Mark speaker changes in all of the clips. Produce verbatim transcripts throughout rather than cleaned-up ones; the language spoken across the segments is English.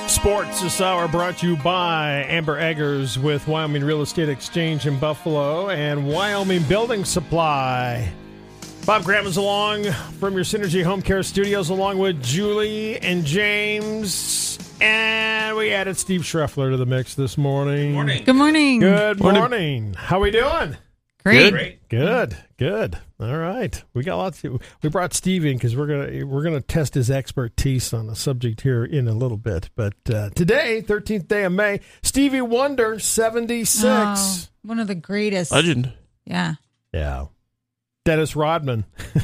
Speaker 1: Sports this hour brought to you by Amber Eggers with Wyoming Real Estate Exchange in Buffalo and Wyoming Building Supply. Bob Graham is along from your Synergy Home Care Studios along with Julie and James. And we added Steve Schreffler to the mix this morning.
Speaker 2: Good morning.
Speaker 3: Good morning.
Speaker 1: Good morning.
Speaker 2: morning.
Speaker 1: How we doing?
Speaker 3: Great.
Speaker 2: Great.
Speaker 1: Good, good. All right, we got lots. Of, we brought Steve in because we're gonna we're gonna test his expertise on the subject here in a little bit. But uh, today, thirteenth day of May, Stevie Wonder, seventy-six.
Speaker 3: Oh, one of the greatest.
Speaker 2: Legend.
Speaker 3: Yeah.
Speaker 1: Yeah, Dennis Rodman.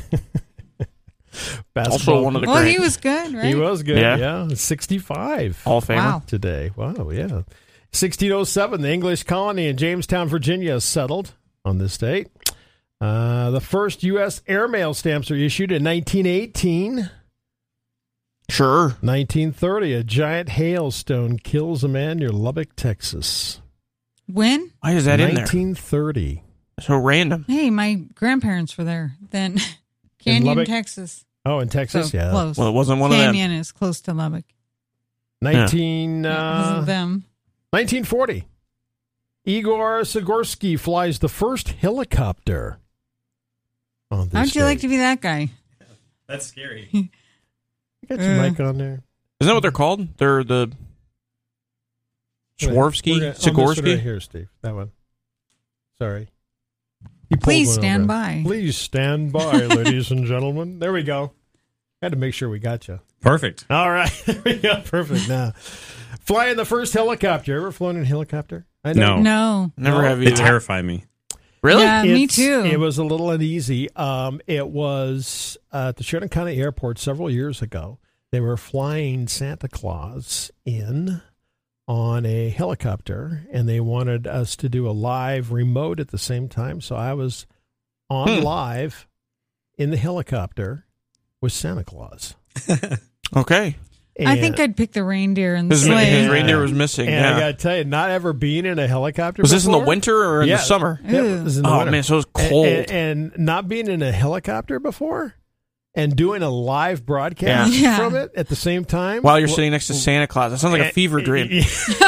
Speaker 2: Also one of the
Speaker 3: Well,
Speaker 2: greats.
Speaker 3: he was good, right?
Speaker 1: He was good.
Speaker 2: Yeah.
Speaker 1: Yeah, sixty-five.
Speaker 2: Hall of Famer.
Speaker 3: Wow.
Speaker 1: Today. Wow, yeah. sixteen oh seven, the English colony in Jamestown, Virginia, settled on this date. Uh, the first U S airmail stamps are issued in nineteen eighteen.
Speaker 2: Sure.
Speaker 1: nineteen thirty, a giant hailstone kills a man near Lubbock, Texas.
Speaker 3: When?
Speaker 2: Why is that in there?
Speaker 1: nineteen thirty.
Speaker 2: So random.
Speaker 3: Hey, my grandparents were there then. Canyon,
Speaker 1: Lubbock?
Speaker 3: Texas.
Speaker 1: Oh, in Texas,
Speaker 3: So
Speaker 1: yeah.
Speaker 3: close.
Speaker 2: Well, it wasn't one
Speaker 3: Canyon is close to Lubbock.
Speaker 1: nineteen,
Speaker 3: Yeah, it wasn't
Speaker 1: uh,
Speaker 3: them.
Speaker 1: nineteen forty. Igor Sikorsky flies the first helicopter on this
Speaker 3: How'd you like to
Speaker 1: date.
Speaker 3: be that guy?
Speaker 4: That's scary.
Speaker 1: You got your
Speaker 3: Uh,
Speaker 1: mic on there?
Speaker 2: of them. Isn't that what they're called? They're the Swarovski?
Speaker 1: We're gonna- oh, this one
Speaker 2: Sikorsky?
Speaker 1: right here, Steve. That one. Sorry. He pulled
Speaker 3: Please
Speaker 1: one
Speaker 3: stand
Speaker 1: over.
Speaker 3: by.
Speaker 1: Please stand by, ladies and gentlemen. There we go. Had to make sure we got you.
Speaker 4: Perfect.
Speaker 1: All right. There we go. Perfect. Now, flying the first helicopter. You ever flown in a helicopter? I
Speaker 4: No.
Speaker 3: No.
Speaker 2: Never
Speaker 1: No.
Speaker 2: have
Speaker 4: They
Speaker 2: either.
Speaker 4: terrify me.
Speaker 2: Really?
Speaker 3: Yeah, me
Speaker 1: It's-
Speaker 3: too.
Speaker 1: It was a little uneasy. Um, it was uh, at the Sheridan County Airport several years ago. They were flying Santa Claus in on a helicopter, and they wanted us to do a live remote at the same time. So I was on
Speaker 2: Hmm.
Speaker 1: live in the helicopter with Santa Claus.
Speaker 2: Okay.
Speaker 3: I think
Speaker 1: And-
Speaker 3: I'd pick the reindeer and the
Speaker 2: His,
Speaker 3: sleigh.
Speaker 2: his reindeer was missing.
Speaker 1: And
Speaker 2: yeah.
Speaker 1: I got to tell you, not ever being in a helicopter
Speaker 2: Was this in the
Speaker 1: before-
Speaker 2: winter or in
Speaker 1: Yeah.
Speaker 2: the summer?
Speaker 1: Yeah, it was in the
Speaker 2: Oh,
Speaker 1: winter.
Speaker 2: man, so it was
Speaker 1: And-
Speaker 2: cold.
Speaker 1: And, and not being in a helicopter before and doing a live broadcast
Speaker 3: Yeah. Yeah.
Speaker 1: from it at the same time.
Speaker 2: While you're
Speaker 1: Well,
Speaker 2: sitting next to Santa Claus. That sounds like a fever dream.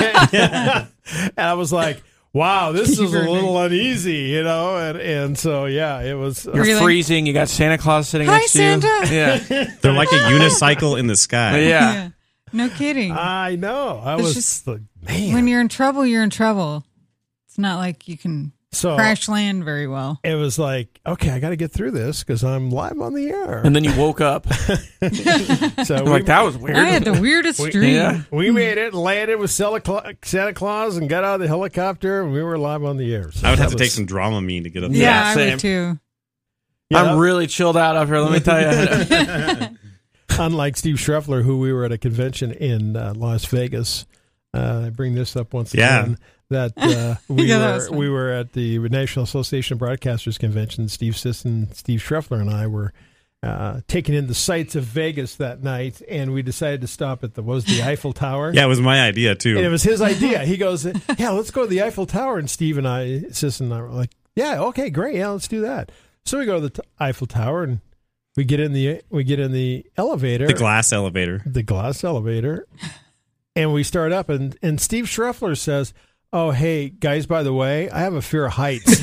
Speaker 1: and I was like, wow, this is a
Speaker 3: Fever
Speaker 1: little uneasy, you know? And, and so, yeah, it was.
Speaker 2: You're
Speaker 3: Really?
Speaker 2: freezing. You got Santa Claus sitting
Speaker 3: Hi,
Speaker 2: next to
Speaker 3: Santa.
Speaker 2: you. Yeah.
Speaker 4: They're like a unicycle in the sky.
Speaker 2: Yeah.
Speaker 3: No kidding.
Speaker 1: I know. I
Speaker 3: It's
Speaker 1: was
Speaker 3: just-
Speaker 1: like, man.
Speaker 3: When you're in trouble, you're in trouble. It's not like you can
Speaker 1: so
Speaker 3: crash land very well.
Speaker 1: it was like, okay, I got to get through this because I'm live on the air.
Speaker 2: And then you woke up.
Speaker 1: so
Speaker 2: I'm
Speaker 1: we,
Speaker 2: like, that was weird.
Speaker 3: I had the weirdest
Speaker 1: We-
Speaker 3: dream.
Speaker 2: Yeah.
Speaker 1: we made it, landed with Santa Cla- Santa Claus and got out of the helicopter, and we were live on the air. So
Speaker 4: I would have
Speaker 1: that
Speaker 4: to take
Speaker 1: was-
Speaker 4: some Dramamine to get up
Speaker 3: Yeah,
Speaker 4: there.
Speaker 2: Yeah,
Speaker 3: I
Speaker 2: same.
Speaker 3: would too.
Speaker 1: Yeah,
Speaker 2: I'm really chilled out up here. Let me tell you.
Speaker 1: unlike Steve Schreffler, who we were at a convention in uh, Las Vegas. Uh, I bring this up once
Speaker 4: Yeah.
Speaker 1: again. That uh, we
Speaker 3: Yeah, that
Speaker 1: were
Speaker 3: was fun.
Speaker 1: we were at the National Association of Broadcasters convention. Steve Sisson, Steve Schreffler, and I were uh, taking in the sights of Vegas that night, and we decided to stop at the what was the Eiffel Tower.
Speaker 4: Yeah, it was my idea, too.
Speaker 1: And it was his idea. He goes, "Yeah, let's go to the Eiffel Tower." And Steve and I, Sisson and I, were like, "Yeah, okay, great, yeah, let's do that." So we go to the t- Eiffel Tower, and we get in the we get in the elevator,
Speaker 4: the glass elevator.
Speaker 1: the glass elevator, and we start up, and, and Steve Schreffler says, "Oh, hey, guys, by the way, I have a fear of heights."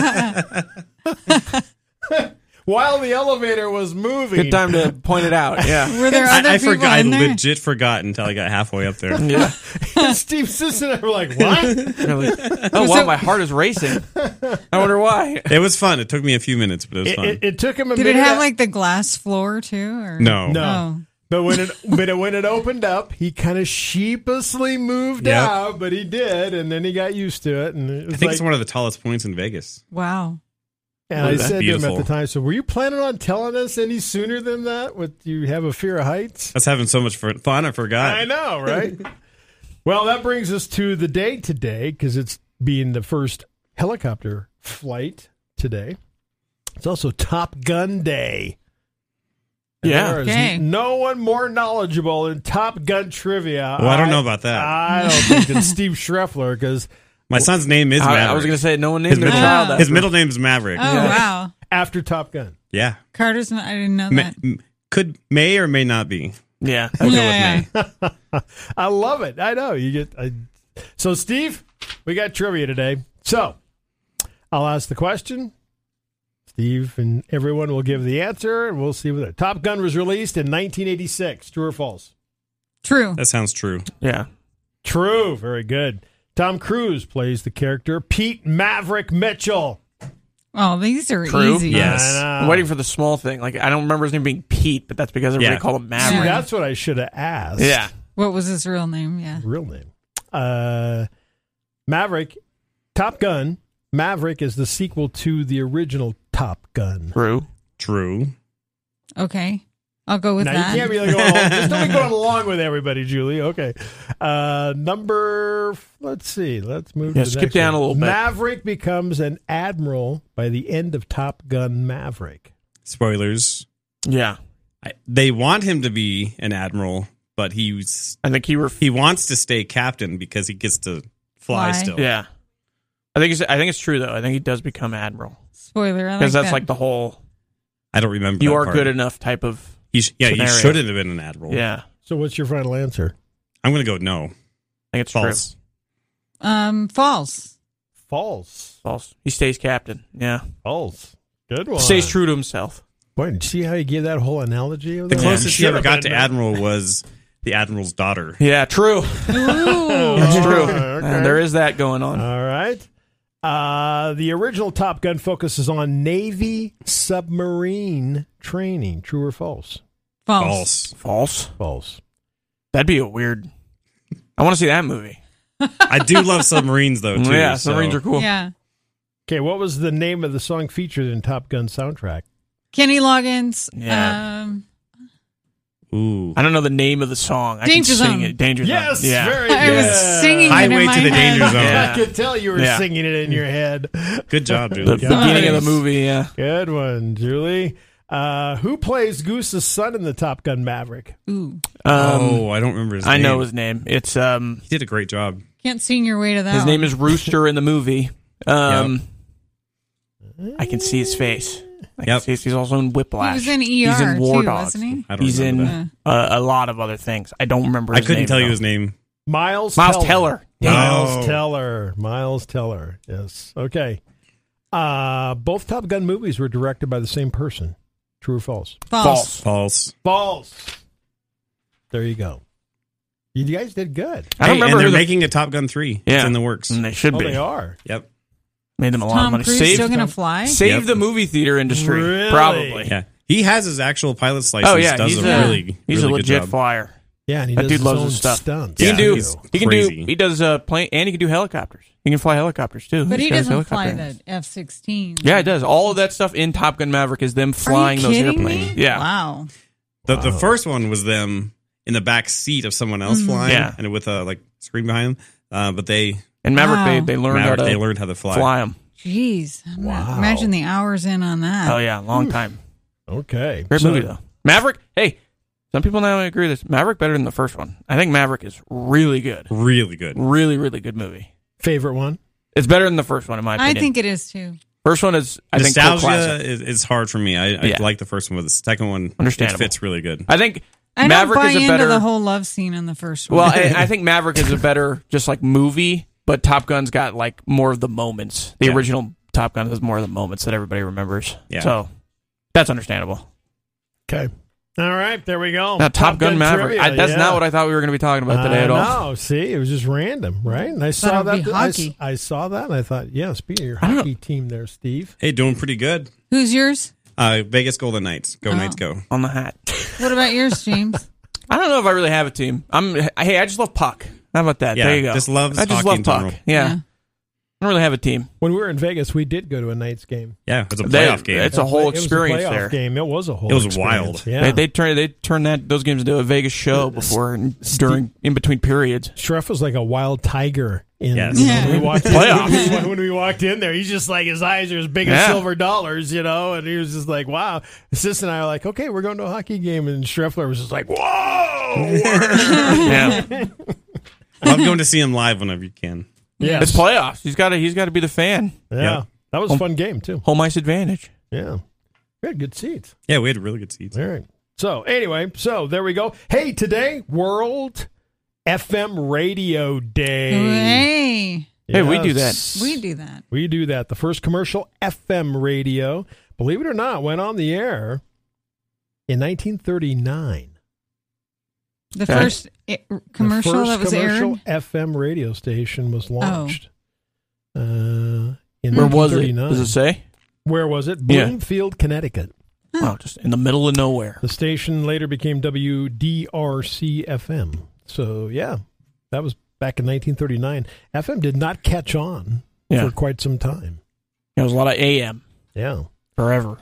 Speaker 1: While the elevator was moving.
Speaker 2: Good time to point it out. Yeah.
Speaker 3: Were there other
Speaker 4: I, I
Speaker 3: people
Speaker 4: forgot. I
Speaker 3: in there?
Speaker 4: legit forgot until I got halfway up there.
Speaker 2: Yeah.
Speaker 1: And Steve Sisson and I were like, what?
Speaker 2: Really. Oh, wow. My heart is racing. I wonder why.
Speaker 4: It was fun. It took me a few minutes, but it was
Speaker 1: It,
Speaker 4: fun.
Speaker 1: it, it took him a
Speaker 3: Did
Speaker 1: minute.
Speaker 3: it have like the glass floor too? Or?
Speaker 4: no.
Speaker 1: No.
Speaker 3: Oh.
Speaker 1: But when it but it, when it opened up, he kind of sheepishly moved
Speaker 4: Yep.
Speaker 1: out, but he did, and then he got used to it. And it was
Speaker 4: I think
Speaker 1: like,
Speaker 4: it's one of the tallest points in Vegas.
Speaker 3: Wow.
Speaker 1: and
Speaker 4: Oh,
Speaker 1: I
Speaker 4: that's
Speaker 1: said to him
Speaker 4: beautiful.
Speaker 1: at the time, "So were you planning on telling us any sooner than that? Would you have a fear of heights?"
Speaker 4: I was having so much fun, I forgot.
Speaker 1: I know, right? Well, that brings us to the day today because it's being the first helicopter flight today. It's also Top Gun Day. And
Speaker 2: Yeah.
Speaker 1: there is
Speaker 3: Okay.
Speaker 1: no one more knowledgeable in Top Gun trivia.
Speaker 4: Well, I don't know about that.
Speaker 1: I don't think than Steve Schreffler because
Speaker 4: My son's name is
Speaker 2: I,
Speaker 4: Maverick.
Speaker 2: I was going to say, no one
Speaker 4: his
Speaker 2: named their
Speaker 4: middle,
Speaker 2: child
Speaker 3: Ah.
Speaker 4: his
Speaker 2: after.
Speaker 4: middle name is Maverick.
Speaker 3: Oh, wow.
Speaker 1: after Top Gun.
Speaker 4: Yeah.
Speaker 3: Carter's not, I didn't know
Speaker 4: Ma-
Speaker 3: that.
Speaker 4: m- could may or may not be.
Speaker 2: Yeah.
Speaker 4: We'll
Speaker 3: Yeah.
Speaker 4: go with May.
Speaker 1: I love it. I know you get. I, so, Steve, we got trivia today. So, I'll ask the question. Steve and everyone will give the answer, and we'll see what it. Top Gun was released in nineteen eighty-six. True or false?
Speaker 3: True.
Speaker 4: That sounds true.
Speaker 2: Yeah.
Speaker 1: True. Very good. Tom Cruise plays the character Pete Maverick Mitchell.
Speaker 3: Oh, these are
Speaker 2: True.
Speaker 3: easy.
Speaker 4: Yes.
Speaker 1: I know.
Speaker 2: I'm waiting for the small thing. Like, I don't remember his name being Pete, but that's because everybody
Speaker 4: Yeah.
Speaker 2: called him
Speaker 1: See,
Speaker 2: Maverick.
Speaker 1: that's what I should have asked.
Speaker 2: Yeah.
Speaker 3: What was his real name? Yeah.
Speaker 1: Real name. Uh, Maverick, Top Gun. Maverick is the sequel to the original Top Gun.
Speaker 2: True.
Speaker 4: True.
Speaker 3: Okay. I'll go with
Speaker 1: Now,
Speaker 3: that.
Speaker 1: you can't be like, oh, just don't be going along with everybody, Julie. Okay. Uh, number, let's see. Let's move
Speaker 2: Yeah,
Speaker 1: to the
Speaker 2: skip
Speaker 1: next
Speaker 2: down
Speaker 1: one.
Speaker 2: a little bit.
Speaker 1: Maverick becomes an admiral by the end of Top Gun Maverick.
Speaker 4: Spoilers.
Speaker 2: Yeah.
Speaker 4: I, they want him to be an admiral, but he's
Speaker 2: I think he ref-
Speaker 4: he wants to stay captain because he gets to fly,
Speaker 3: Fly.
Speaker 4: still.
Speaker 2: Yeah. I think it's I think it's true though. I think he does become admiral
Speaker 3: Spoiler. I like
Speaker 2: because that's
Speaker 3: that.
Speaker 2: like the whole
Speaker 4: I don't remember.
Speaker 2: you
Speaker 4: that
Speaker 2: are
Speaker 4: part.
Speaker 2: good enough type of
Speaker 4: He sh- yeah, he
Speaker 2: scenario.
Speaker 4: shouldn't have been an admiral.
Speaker 2: yeah.
Speaker 1: So what's your final answer?
Speaker 4: I'm going to go no.
Speaker 2: I think it's
Speaker 4: False.
Speaker 2: true.
Speaker 3: Um, false.
Speaker 1: False.
Speaker 2: False. He stays captain. Yeah.
Speaker 1: False. Good one.
Speaker 2: Stays true to himself.
Speaker 1: Boy, did you see how you gave that whole analogy? Of
Speaker 4: The
Speaker 1: that?
Speaker 4: closest he
Speaker 1: Should
Speaker 4: ever
Speaker 1: have
Speaker 4: got
Speaker 1: been-
Speaker 4: to admiral was the admiral's daughter.
Speaker 2: Yeah. True.
Speaker 3: Ooh.
Speaker 2: It's true.
Speaker 1: Okay.
Speaker 2: Uh, there is that going on.
Speaker 1: All right. Uh, the original Top Gun focuses on Navy submarine training. True or false?
Speaker 3: False.
Speaker 4: False.
Speaker 2: False.
Speaker 1: False.
Speaker 2: That'd be a weird. I want to see that movie.
Speaker 4: I do love submarines though too.
Speaker 2: yeah,
Speaker 4: so-
Speaker 2: submarines are cool.
Speaker 3: Yeah.
Speaker 1: Okay, what was the name of the song featured in Top Gun soundtrack?
Speaker 3: Kenny Loggins.
Speaker 2: Yeah.
Speaker 3: Um,
Speaker 4: Ooh.
Speaker 2: I don't know the name of the song. I
Speaker 3: Danger
Speaker 2: can sing
Speaker 3: Zone.
Speaker 2: it. Danger
Speaker 1: Yes,
Speaker 2: Zone. Yeah.
Speaker 1: very
Speaker 3: I
Speaker 1: good.
Speaker 3: was singing it
Speaker 4: Highway
Speaker 3: in my
Speaker 4: to the
Speaker 3: head.
Speaker 4: Danger Zone.
Speaker 2: Yeah.
Speaker 1: I could tell you were
Speaker 2: Yeah.
Speaker 1: singing it in your head.
Speaker 4: Good job,
Speaker 2: The
Speaker 4: Julie.
Speaker 2: beginning of
Speaker 1: Nice.
Speaker 2: the movie. Yeah.
Speaker 1: Good one, Julie. Uh, who plays Goose's son in the Top Gun Maverick?
Speaker 3: Ooh.
Speaker 2: Um,
Speaker 4: oh, I don't remember his
Speaker 2: I
Speaker 4: name.
Speaker 2: know his name. It's um.
Speaker 4: He did a great job.
Speaker 3: Can't sing your way to that.
Speaker 2: His name
Speaker 3: one.
Speaker 2: is Rooster in the movie. Um. I can see his face. I can
Speaker 4: Yep.
Speaker 2: see his, he's also in Whiplash.
Speaker 3: He was in E R
Speaker 2: He's in War
Speaker 3: too,
Speaker 2: Dogs.
Speaker 3: wasn't he?
Speaker 4: I don't
Speaker 2: He's in
Speaker 4: remember that.
Speaker 2: uh, a lot of other things. I don't remember.
Speaker 4: I
Speaker 2: His
Speaker 4: couldn't
Speaker 2: name,
Speaker 4: tell you
Speaker 2: though.
Speaker 4: his name.
Speaker 1: Miles
Speaker 2: Miles
Speaker 1: Teller.
Speaker 2: Teller.
Speaker 1: Miles
Speaker 4: Oh.
Speaker 1: Teller. Miles Teller. Yes. Okay. Uh, both Top Gun movies were directed by the same person. True or false?
Speaker 3: False.
Speaker 4: False.
Speaker 1: False. There you go. You guys did good.
Speaker 2: I don't
Speaker 4: Hey,
Speaker 2: remember
Speaker 4: and
Speaker 2: who
Speaker 4: they're
Speaker 2: the-
Speaker 4: making a Top Gun three.
Speaker 2: Yeah.
Speaker 4: It's in the works.
Speaker 2: And they should
Speaker 1: Oh,
Speaker 2: be.
Speaker 1: they are.
Speaker 4: Yep.
Speaker 2: Made them a lot of
Speaker 3: Tom
Speaker 2: money.
Speaker 3: Cruise
Speaker 2: Saved,
Speaker 3: still gonna fly?
Speaker 2: saved
Speaker 4: Yep.
Speaker 2: the movie theater industry.
Speaker 1: Really?
Speaker 2: Probably.
Speaker 4: Yeah. He has his actual pilot's license.
Speaker 2: Oh yeah,
Speaker 4: does
Speaker 2: he's
Speaker 4: a,
Speaker 2: a
Speaker 4: really,
Speaker 2: he's
Speaker 4: really
Speaker 2: a
Speaker 4: good
Speaker 2: legit
Speaker 4: job.
Speaker 2: flyer.
Speaker 1: Yeah, and he
Speaker 2: That
Speaker 1: does
Speaker 2: dude
Speaker 1: his
Speaker 2: loves
Speaker 1: own
Speaker 2: his stuff.
Speaker 1: stunts.
Speaker 2: He
Speaker 4: Yeah,
Speaker 2: can do.
Speaker 4: he's
Speaker 2: He can
Speaker 4: crazy.
Speaker 2: do. He does uh, plane, and he can do helicopters. He can fly helicopters too.
Speaker 3: But
Speaker 2: He's
Speaker 3: he
Speaker 2: got his
Speaker 3: doesn't fly
Speaker 2: helicopter.
Speaker 3: the F sixteen.
Speaker 2: Yeah, it does. All of that stuff in Top Gun Maverick is them flying
Speaker 3: Are you
Speaker 2: those
Speaker 3: kidding
Speaker 2: airplanes.
Speaker 3: me?
Speaker 2: Yeah.
Speaker 3: Wow.
Speaker 4: The, the
Speaker 1: Wow.
Speaker 4: first one was them in the back seat of someone else flying,
Speaker 2: Yeah.
Speaker 4: and with a like screen behind them. Uh, but they
Speaker 2: And Maverick,
Speaker 3: Wow.
Speaker 2: they they learned
Speaker 4: Maverick,
Speaker 2: how to
Speaker 4: they learned how to fly.
Speaker 2: fly them.
Speaker 3: Jeez. I'm not-
Speaker 1: Wow.
Speaker 3: Imagine the hours in on that.
Speaker 2: Oh yeah, long time.
Speaker 1: Okay.
Speaker 2: Great
Speaker 1: So-
Speaker 2: movie though. Maverick. Hey, some people now agree with this. Maverick better than the first one. I think Maverick is really good.
Speaker 4: Really good.
Speaker 2: Really, really good movie.
Speaker 1: Favorite one?
Speaker 2: It's better than the first one in my
Speaker 3: I
Speaker 2: opinion.
Speaker 3: think it is too.
Speaker 2: first one is I think cult
Speaker 4: Nostalgia
Speaker 2: classic.
Speaker 4: is, is hard for me. I, I
Speaker 2: Yeah.
Speaker 4: like the first one, but the second one it
Speaker 2: Understandable.
Speaker 4: fits really good.
Speaker 2: I think
Speaker 3: I
Speaker 2: Maverick
Speaker 3: don't buy
Speaker 2: is a
Speaker 3: into
Speaker 2: better.
Speaker 3: the whole love scene in the first one.
Speaker 2: Well, I, I think Maverick is a better just like movie, but Top Gun's got like more of the moments. The
Speaker 4: Yeah.
Speaker 2: original Top Gun has more of the moments that everybody remembers.
Speaker 4: Yeah.
Speaker 2: So that's understandable.
Speaker 1: Okay. All right. There we go.
Speaker 2: Now Top, Gun, Maverick.
Speaker 1: trivia,
Speaker 2: I, that's
Speaker 1: yeah.
Speaker 2: not what I thought we were going to be talking about today
Speaker 1: I
Speaker 2: at all.
Speaker 1: know. See, it was just random, right? And I
Speaker 3: Thought
Speaker 1: saw
Speaker 3: it would
Speaker 1: that.
Speaker 3: be
Speaker 1: I,
Speaker 3: hockey.
Speaker 1: I saw that, and I thought, yeah, speaking of your
Speaker 2: I don't
Speaker 1: hockey team there, Steve.
Speaker 4: Hey, doing pretty good.
Speaker 3: Who's yours?
Speaker 4: Uh, Vegas Golden Knights. Go
Speaker 3: Oh.
Speaker 4: Knights, go.
Speaker 2: On the hat.
Speaker 3: What about yours, James?
Speaker 2: I don't know if I really have a team. I'm. Hey, I just love puck. How about that?
Speaker 4: Yeah,
Speaker 2: there you go.
Speaker 4: just loves
Speaker 2: I just
Speaker 4: hockey
Speaker 2: love
Speaker 4: in
Speaker 2: puck.
Speaker 4: general.
Speaker 2: Yeah. I don't really have a team.
Speaker 1: When we were in Vegas, we did go to a Knights game.
Speaker 4: Yeah, it's a
Speaker 2: They-
Speaker 4: playoff game.
Speaker 2: it's a whole
Speaker 1: It was
Speaker 2: experience
Speaker 1: playoff
Speaker 2: there.
Speaker 1: game. It was a whole.
Speaker 4: It was
Speaker 1: experience.
Speaker 4: wild.
Speaker 1: Yeah,
Speaker 2: They, they turn they turn that those games into a Vegas show before and during in between periods.
Speaker 1: Schreff was like a wild tiger. In,
Speaker 4: Yes.
Speaker 1: you know,
Speaker 3: Yeah.
Speaker 1: when we walked in,
Speaker 2: Playoffs.
Speaker 1: when, when we walked in there, he's just like his eyes are as big
Speaker 2: Yeah.
Speaker 1: as silver dollars, you know. And he was just like, "Wow." Sis and I are like, "Okay, we're going to a hockey game," and Schreffler was just like, "Whoa!"
Speaker 2: Yeah,
Speaker 4: Love going to see him live whenever you can.
Speaker 1: Yeah,
Speaker 2: it's playoffs. He's got to he's got to be the fan.
Speaker 1: yeah,
Speaker 4: Yeah.
Speaker 1: that was a fun game too.
Speaker 2: Home ice advantage.
Speaker 1: Yeah, we had good seats.
Speaker 4: Yeah, we had really good seats.
Speaker 1: All right. So anyway, so there we go. Hey, today, World F M Radio Day.
Speaker 3: Hey,
Speaker 2: Hey, we do
Speaker 1: Yes.
Speaker 3: we do that.
Speaker 1: We do that. The first commercial F M radio, believe it or not, went on the air in nineteen thirty-nine.
Speaker 3: The
Speaker 2: Okay.
Speaker 3: first i- commercial
Speaker 1: the first
Speaker 3: that was
Speaker 1: commercial
Speaker 3: aired.
Speaker 1: F M radio station was launched. Uh, in
Speaker 2: Where was it?
Speaker 1: nineteen thirty-nine.
Speaker 2: Does it say?
Speaker 1: Where was it?
Speaker 2: Yeah.
Speaker 1: Bloomfield, Connecticut.
Speaker 2: Wow, just in the middle of nowhere.
Speaker 1: The station later became W D R C F M. So, yeah, that was back in nineteen thirty-nine. F M did not catch on
Speaker 2: Yeah.
Speaker 1: for quite some time.
Speaker 2: There was a lot of A M
Speaker 1: Yeah.
Speaker 2: forever.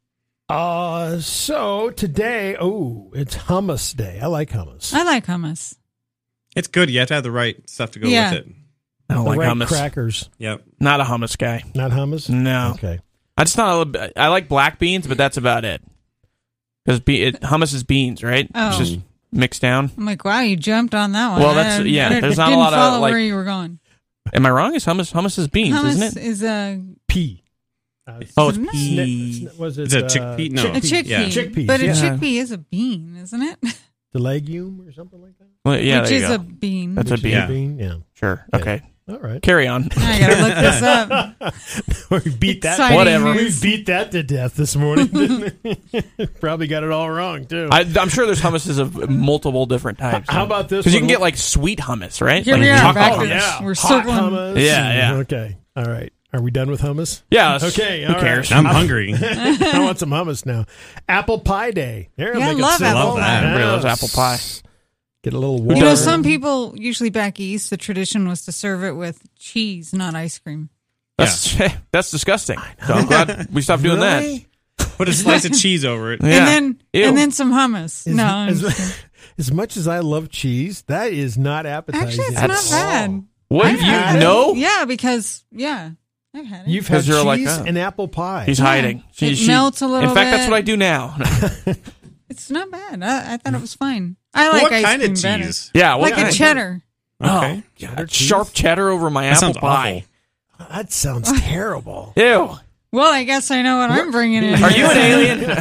Speaker 1: Uh, so today, oh, it's hummus day. I like hummus.
Speaker 3: I like hummus.
Speaker 4: It's good. You have to have the right stuff to go
Speaker 3: Yeah.
Speaker 4: with it.
Speaker 2: I don't
Speaker 1: the
Speaker 2: like
Speaker 1: right
Speaker 2: hummus.
Speaker 1: crackers.
Speaker 4: Yep.
Speaker 2: Not a hummus guy.
Speaker 1: Not hummus?
Speaker 2: No.
Speaker 1: Okay.
Speaker 2: I just not. A, I like black beans, but that's about it. Because be, it, hummus is beans, right?
Speaker 3: Oh.
Speaker 2: It's just mixed down.
Speaker 3: I'm like, wow, you jumped on that one.
Speaker 2: Well, that's-
Speaker 3: I-
Speaker 2: yeah,
Speaker 3: I
Speaker 2: there's not a
Speaker 3: didn't
Speaker 2: lot of,
Speaker 3: follow
Speaker 2: like-
Speaker 3: where you were going.
Speaker 2: Am I wrong? Is hummus hummus is beans,
Speaker 3: Hummus
Speaker 2: isn't it?
Speaker 3: is a
Speaker 1: Pea. Uh,
Speaker 2: Oh, it's
Speaker 3: Isn't it?
Speaker 2: pea.
Speaker 1: sni- was it,
Speaker 4: Is it
Speaker 1: uh,
Speaker 4: chickpea? No.
Speaker 3: a chickpea,
Speaker 4: Yeah.
Speaker 1: Chickpeas,
Speaker 3: but a
Speaker 1: yeah.
Speaker 3: chickpea is a bean, isn't it?
Speaker 1: The legume or something like that?
Speaker 2: Well, yeah,
Speaker 3: Which
Speaker 2: there you
Speaker 3: is
Speaker 2: go.
Speaker 3: a bean.
Speaker 2: That's a
Speaker 1: Which is
Speaker 2: bean.
Speaker 4: Yeah.
Speaker 1: bean? Yeah.
Speaker 2: Sure.
Speaker 1: Yeah.
Speaker 2: Okay.
Speaker 1: All right.
Speaker 2: Carry on.
Speaker 3: I gotta look this up.
Speaker 1: we beat that.
Speaker 3: Exciting
Speaker 2: Whatever.
Speaker 1: We
Speaker 3: news.
Speaker 1: beat that to death this morning. Didn't we? Probably got it all wrong too.
Speaker 2: I, I'm sure there's hummuses of multiple different types.
Speaker 1: How about this?
Speaker 2: Because you
Speaker 1: one?
Speaker 2: can get like sweet hummus, right?
Speaker 3: Here
Speaker 2: Like
Speaker 3: we are,
Speaker 2: chocolate
Speaker 3: back
Speaker 1: Oh
Speaker 3: to
Speaker 2: hummus.
Speaker 3: this.
Speaker 1: yeah,
Speaker 3: We're
Speaker 1: hot
Speaker 3: circling.
Speaker 1: hummus.
Speaker 2: Yeah, yeah.
Speaker 1: Okay. All right. Are we done with hummus?
Speaker 2: Yeah. it's-
Speaker 1: Okay.
Speaker 2: Who
Speaker 1: all
Speaker 2: cares?
Speaker 1: right.
Speaker 4: I'm hungry.
Speaker 1: I want some hummus now. Apple pie day. Here,
Speaker 3: Yeah, I
Speaker 1: make it
Speaker 3: love
Speaker 1: simple.
Speaker 3: apple
Speaker 4: Love that.
Speaker 3: pie.
Speaker 2: Everybody loves
Speaker 1: Yes.
Speaker 2: apple pie.
Speaker 1: Get a little
Speaker 2: Who
Speaker 1: water.
Speaker 3: You know,
Speaker 2: doesn't?
Speaker 3: some people, usually back east, the tradition was to serve it with cheese, not ice cream.
Speaker 2: That's that's disgusting. So I'm glad we stopped doing that.
Speaker 1: Really?
Speaker 4: Put a slice of cheese over it.
Speaker 2: Yeah.
Speaker 3: And then
Speaker 2: Ew.
Speaker 3: and then some hummus.
Speaker 1: As,
Speaker 3: no, I'm
Speaker 1: as,
Speaker 3: just kidding.
Speaker 1: as much as I love cheese, that is not appetizing.
Speaker 3: Actually, it's
Speaker 2: That's-
Speaker 3: not bad.
Speaker 2: What
Speaker 3: I've had
Speaker 2: you
Speaker 3: it.
Speaker 2: know?
Speaker 3: Yeah, because yeah, I've had it.
Speaker 1: You've had
Speaker 2: 'Cause you're
Speaker 1: cheese
Speaker 2: like, oh.
Speaker 1: and apple pie.
Speaker 2: She's hiding. She,
Speaker 3: It
Speaker 2: she-
Speaker 3: melts a little
Speaker 2: In fact,
Speaker 3: bit.
Speaker 2: that's what I do now.
Speaker 3: It's not bad. I, I thought it was fine. I like
Speaker 4: what
Speaker 3: ice
Speaker 4: kind
Speaker 3: cream
Speaker 4: of
Speaker 3: better.
Speaker 4: cheese?
Speaker 2: yeah, what
Speaker 3: Like
Speaker 2: kind?
Speaker 3: a cheddar.
Speaker 2: Oh,
Speaker 1: Cheddar
Speaker 2: God,
Speaker 1: cheese?
Speaker 2: sharp cheddar over my
Speaker 4: That
Speaker 2: apple
Speaker 4: sounds
Speaker 2: pie.
Speaker 1: That sounds terrible.
Speaker 2: Ew.
Speaker 3: Well, I guess I know what I'm bringing in.
Speaker 2: Are you an alien?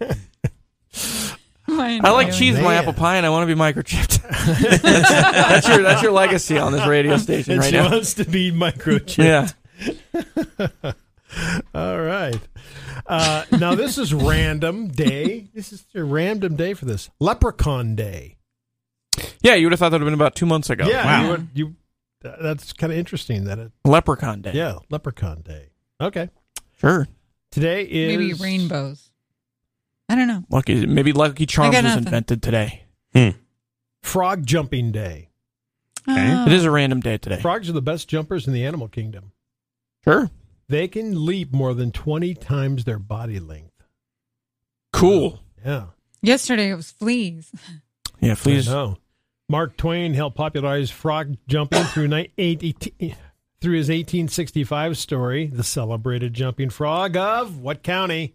Speaker 3: I
Speaker 2: I like cheese in my
Speaker 1: Man.
Speaker 2: apple pie, and I want to be microchipped. that's, that's your that's your legacy on this radio station
Speaker 1: And
Speaker 2: right
Speaker 1: she
Speaker 2: now.
Speaker 1: wants to be microchipped.
Speaker 2: Yeah.
Speaker 1: All right. Uh, now, this is random day. This is a random day for this. Leprechaun Day.
Speaker 2: Yeah, you would have thought that would have been about two months ago.
Speaker 1: Yeah,
Speaker 4: Wow.
Speaker 1: you would, you, uh, that's kind of interesting that it,
Speaker 2: Leprechaun Day.
Speaker 1: yeah, Leprechaun Day. Okay.
Speaker 2: Sure.
Speaker 1: Today is
Speaker 3: Maybe rainbows. I don't know.
Speaker 2: Lucky, maybe Lucky Charms
Speaker 3: got
Speaker 2: was
Speaker 3: nothing.
Speaker 2: invented today.
Speaker 1: Frog Jumping Day.
Speaker 4: Okay.
Speaker 3: Oh.
Speaker 2: It is a random day today.
Speaker 1: Frogs are the best jumpers in the animal kingdom.
Speaker 2: Sure.
Speaker 1: They can leap more than twenty times their body length.
Speaker 2: Cool.
Speaker 1: Yeah.
Speaker 3: Yesterday it was fleas.
Speaker 2: Yeah, please.
Speaker 1: I know. Mark Twain helped popularize frog jumping through ni- eighteen through his eighteen sixty-five story, The Celebrated Jumping Frog of what county?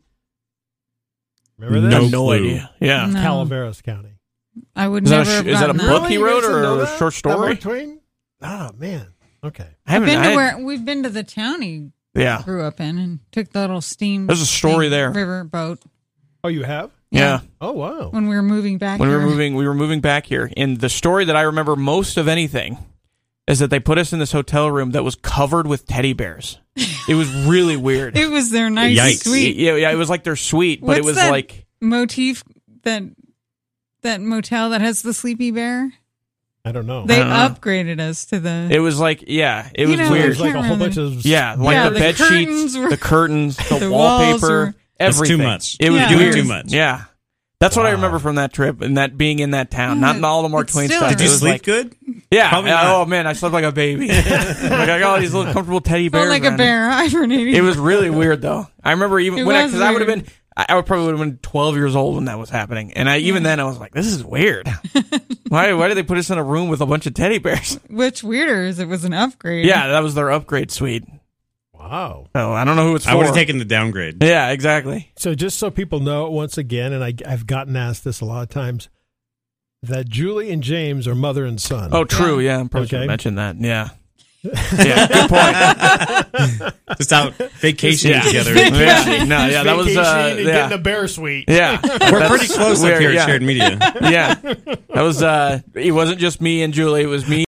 Speaker 1: Remember
Speaker 2: I
Speaker 1: this?
Speaker 2: have no
Speaker 4: clue.
Speaker 2: idea. Yeah.
Speaker 3: No.
Speaker 1: Calaveras County.
Speaker 3: I would
Speaker 2: Is that a
Speaker 3: never
Speaker 2: sh-
Speaker 3: have
Speaker 2: is that a
Speaker 3: gotten
Speaker 2: book
Speaker 3: that.
Speaker 2: he
Speaker 1: You
Speaker 2: wrote
Speaker 1: guys
Speaker 2: or
Speaker 1: didn't know
Speaker 2: a
Speaker 1: that?
Speaker 2: short
Speaker 1: That
Speaker 2: story?
Speaker 1: Mark Twain? Oh, man. Okay.
Speaker 2: I
Speaker 3: I've
Speaker 2: haven't.
Speaker 3: been to
Speaker 2: I-
Speaker 3: where we've been to the town he
Speaker 2: yeah.
Speaker 3: grew up in and took the little steam.
Speaker 2: There's a story
Speaker 3: steam
Speaker 2: there.
Speaker 3: River boat.
Speaker 1: Oh, you have?
Speaker 2: Yeah.
Speaker 1: Oh, wow.
Speaker 3: When we were moving back.
Speaker 2: When we
Speaker 3: here.
Speaker 2: were moving, we were moving back here, and the story that I remember most of anything is that they put us in this hotel room that was covered with teddy bears. It was really weird.
Speaker 3: It was their nice
Speaker 4: Yikes.
Speaker 3: suite
Speaker 2: Yeah, yeah, it was like their suite, but it
Speaker 3: What's
Speaker 2: was
Speaker 3: that?
Speaker 2: like
Speaker 3: motif. That that motel that has the sleepy bear.
Speaker 1: I don't know.
Speaker 3: They
Speaker 2: don't know.
Speaker 3: upgraded us to the.
Speaker 2: it was like yeah, it
Speaker 3: You
Speaker 2: was
Speaker 3: know,
Speaker 1: So
Speaker 2: weird.
Speaker 1: there's like a
Speaker 3: can't
Speaker 1: whole
Speaker 3: remember.
Speaker 1: bunch of
Speaker 2: Yeah, like
Speaker 3: Yeah,
Speaker 2: the,
Speaker 3: the
Speaker 2: bed
Speaker 3: curtains
Speaker 2: sheets,
Speaker 3: were-
Speaker 2: the curtains, the,
Speaker 3: The walls
Speaker 2: wallpaper,
Speaker 3: were-
Speaker 4: That's too
Speaker 2: everything.
Speaker 4: much.
Speaker 2: It was
Speaker 3: Yeah.
Speaker 4: Doing
Speaker 2: weird.
Speaker 4: too much.
Speaker 2: Yeah, that's what I
Speaker 1: Wow.
Speaker 2: remember from that trip and that being in that town. Not in all the Mark
Speaker 3: It's
Speaker 2: Twain
Speaker 3: still-
Speaker 2: stuff.
Speaker 3: Did
Speaker 4: Did you
Speaker 2: It was
Speaker 4: sleep
Speaker 2: like,
Speaker 4: good?
Speaker 2: Yeah.
Speaker 4: Probably
Speaker 2: yeah,
Speaker 4: not.
Speaker 2: Oh man, I slept like a baby. like I got all these little comfortable teddy bears.
Speaker 3: Felt like a
Speaker 2: around.
Speaker 3: bear hibernating.
Speaker 2: It was really weird though. I remember even
Speaker 3: It
Speaker 2: when I,
Speaker 3: was
Speaker 2: cause I would have
Speaker 3: weird.
Speaker 2: been, I I would probably would have been twelve years old when that was happening, and I even then I was like, this is weird. why why did they put us in a room with a bunch of teddy bears?
Speaker 3: Which weirder is it was an upgrade.
Speaker 2: Yeah, that was their upgrade suite.
Speaker 1: Wow.
Speaker 2: So I don't know who it's for.
Speaker 4: I would have taken the downgrade.
Speaker 2: Yeah, exactly.
Speaker 1: So just so people know, once again, and I, I've gotten asked this a lot of times, that Julie and James are mother and son.
Speaker 2: Oh, true. Yeah, I'm probably should
Speaker 1: Okay.
Speaker 2: have mentioned that. Yeah. Yeah, good point.
Speaker 4: Just out vacationing
Speaker 2: Yeah.
Speaker 4: together.
Speaker 2: Yeah, no, yeah, that was uh,
Speaker 1: Vacationing and
Speaker 2: yeah.
Speaker 1: getting a bear suite.
Speaker 2: Yeah,
Speaker 4: We're pretty close up
Speaker 2: we're-
Speaker 4: here
Speaker 2: yeah.
Speaker 4: at Shared Media.
Speaker 2: Yeah, that was. Uh, it wasn't just me and Julie; it was me.